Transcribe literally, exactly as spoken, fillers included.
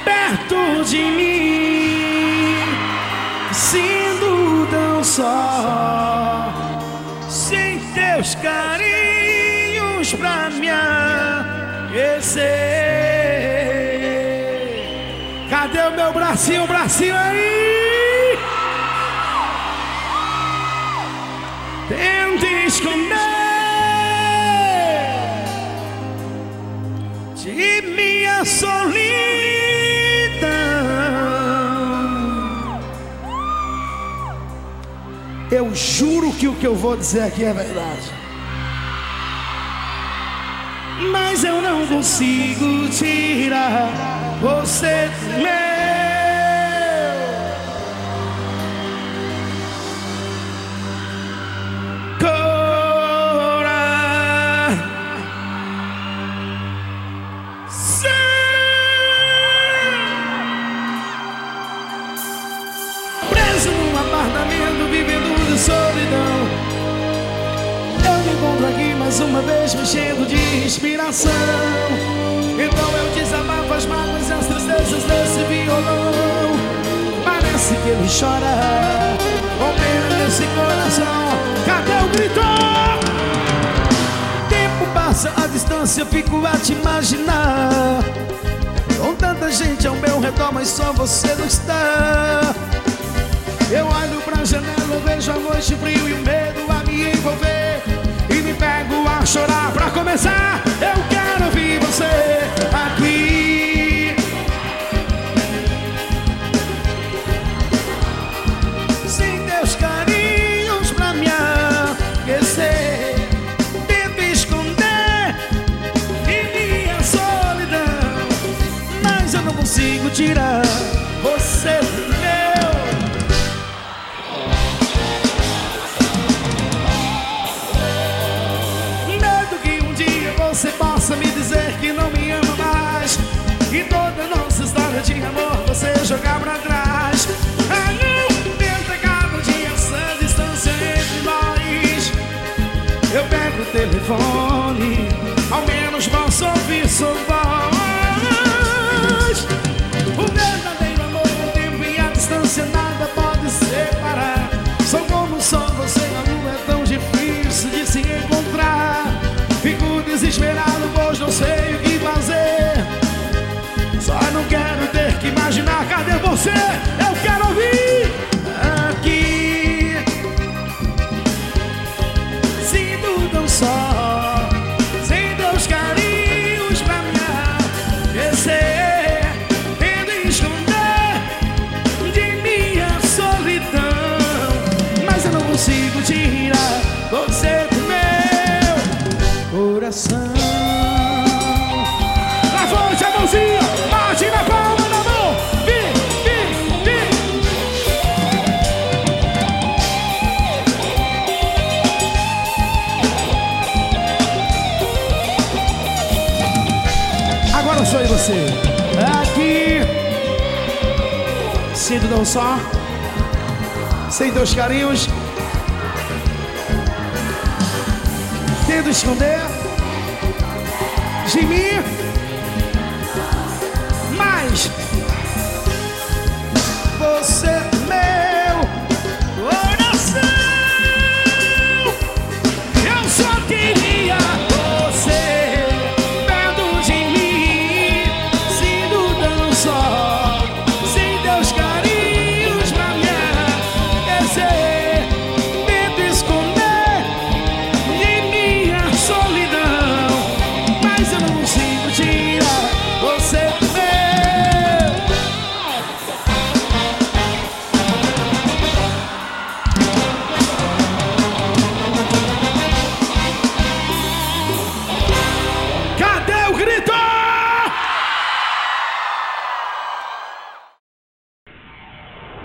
perto de mim, sinto tão só, sem teus carinhos pra me aquecer. Cadê o meu bracinho, bracinho aí? Tento esconder de minha solidão. Eu juro que o que eu vou dizer aqui é verdade, mas eu não consigo tirar você do meu apartamento, vivendo de solidão. Eu me encontro aqui mais uma vez, me enchendo de inspiração. Então eu desabafo as mágoas e as tristezas desse violão. Parece que ele chora com pena nesse coração. Cadê o grito? Tempo passa, a distância, fico a te imaginar, com tanta gente ao meu redor, mas só você não está. Eu olho pra janela, vejo a noite frio e o medo a me envolver, e me pego a chorar. Pra começar, eu quero ouvir você aqui. Sem teus carinhos pra me aquecer, tento esconder de minha solidão, mas eu não consigo tirar você do meu. Você possa me dizer que não me ama mais, e toda nossa história de amor você jogar pra trás. Ah, não tenta cada dia essa distância entre nós. Eu pego o telefone, ao menos posso ouvir sua voz. O verdadeiro amor, o tempo e a distância nada pode separar. Sou como só você, a lua é tão difícil de se encontrar. Fico desesperado, pois não sei o que fazer. Só não quero ter que imaginar. Cadê você? Eu quero ouvir aqui. Sinto tão só, sem teus carinhos pra me aquecer, tento esconder de minha solidão, mas eu não consigo tirar você do meu coração. Levante a mãozinha, bate na palma da mão. Vem, vem, vem. Agora sou eu e você. Aqui. Sinto tão só, sem teus carinhos, tento esconder de mim, mas